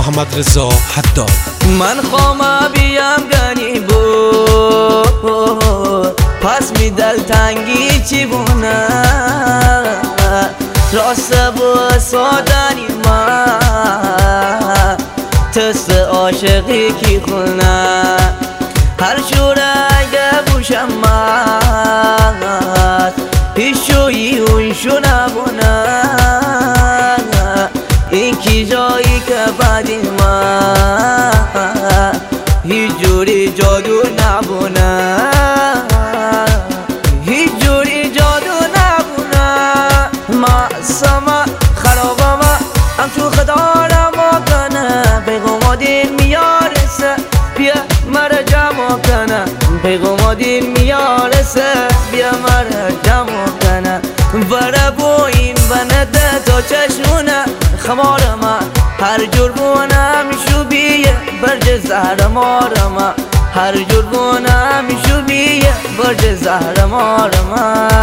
محمد رضا حداد. من خوام بیم گنی بود پس می دلتنگی چی بونه راست با سادنی من تست عاشقی کی خونه هر شورگه بوشم من هیچ شویی اونشو نبونه این کی جایی که بعدی من هیچ جوری جادو نبونه هیچ جوری جادو نبونه معصمه خرابمه همچون خدا رما کنه پیغام دین میارسه بیا مرا جمع کنه پیغام دین میارسه بیا مرا جمع کنه وره بو این بنده تا چشمونه خمار من هر جور بونم شوبیه برج زهر مارم هر جور بونم شوبیه برج زهر مارم